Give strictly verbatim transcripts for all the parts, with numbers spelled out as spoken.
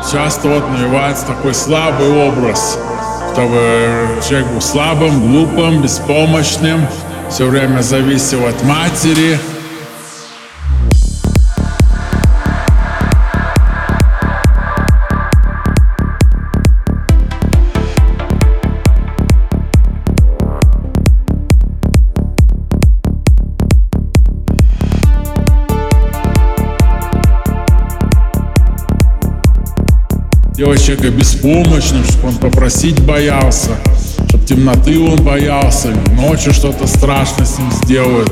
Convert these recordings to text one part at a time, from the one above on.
часто вот навевается такой слабый образ, чтобы человек был слабым, глупым, беспомощным, все время зависел от матери. Делать человека беспомощным, чтобы он попросить боялся, чтобы темноты он боялся, ночью что-то страшное с ним сделают.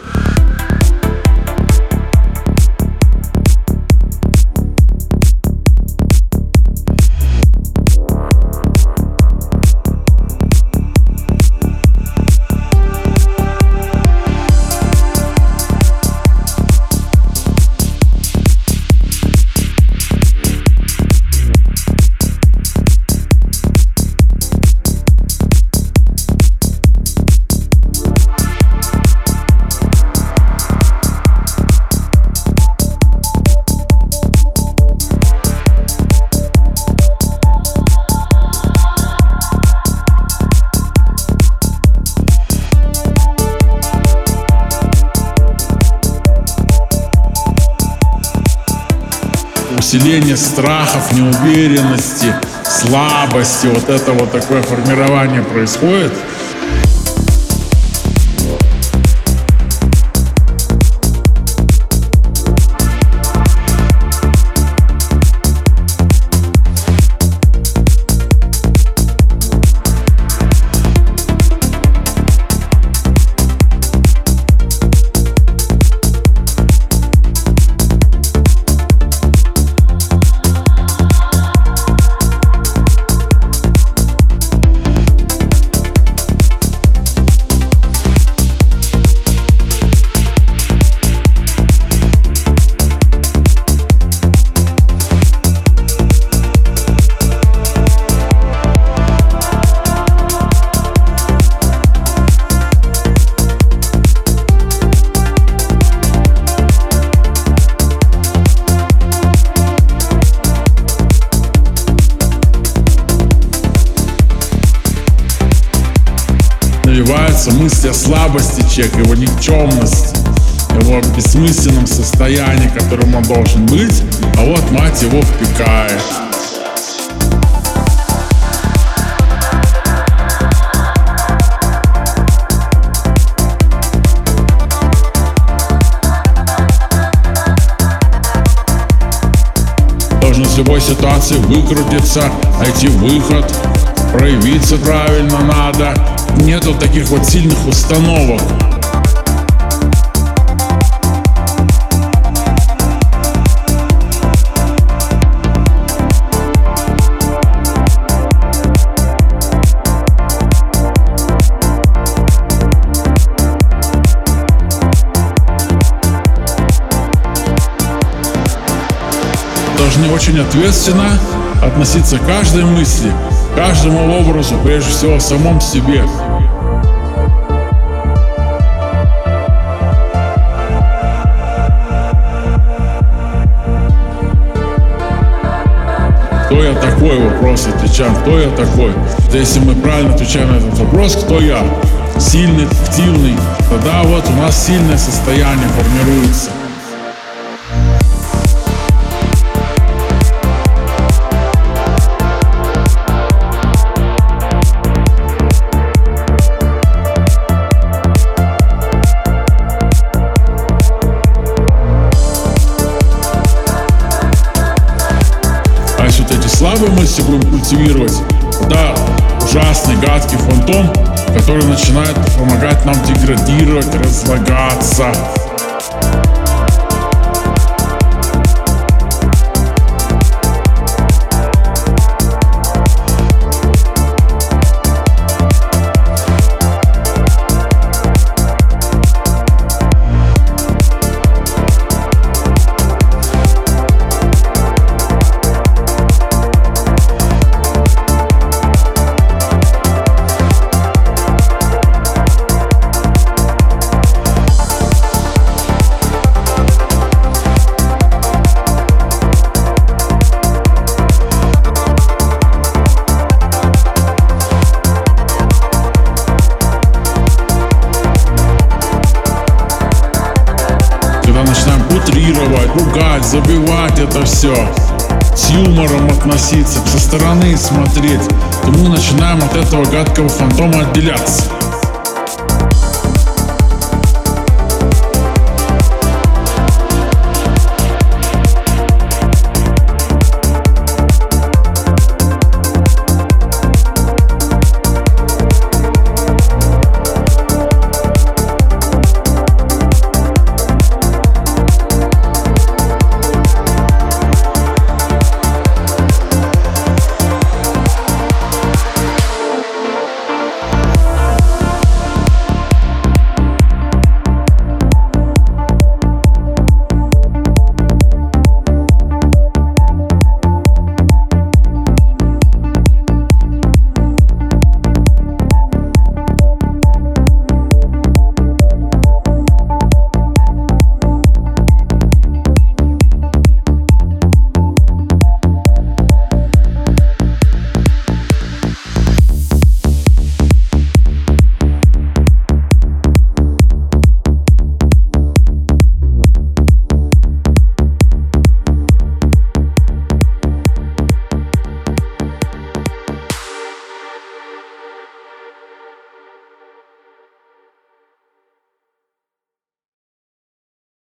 Усиление страхов, неуверенности, слабости, вот это вот такое формирование происходит. Навеваются мысли о слабости человека, его никчемности, его бессмысленном состоянии, в котором он должен быть, а вот мать его впекает. Должен с любой ситуации выкрутиться, найти выход, проявиться правильно надо. Нету таких вот сильных установок. Должны очень ответственно относиться к каждой мысли, каждому образу, прежде всего в самом себе. Кто я такой? Вопрос отвечаем. Кто я такой? Если мы правильно отвечаем на этот вопрос, кто я? Сильный, активный. Тогда вот у нас сильное состояние формируется. Слабые мысли будем культивировать, да, ужасный, гадкий фантом, который начинает помогать нам деградировать, разлагаться. забивать это все, с юмором относиться, со стороны смотреть, то мы начинаем от этого гадкого фантома отделяться.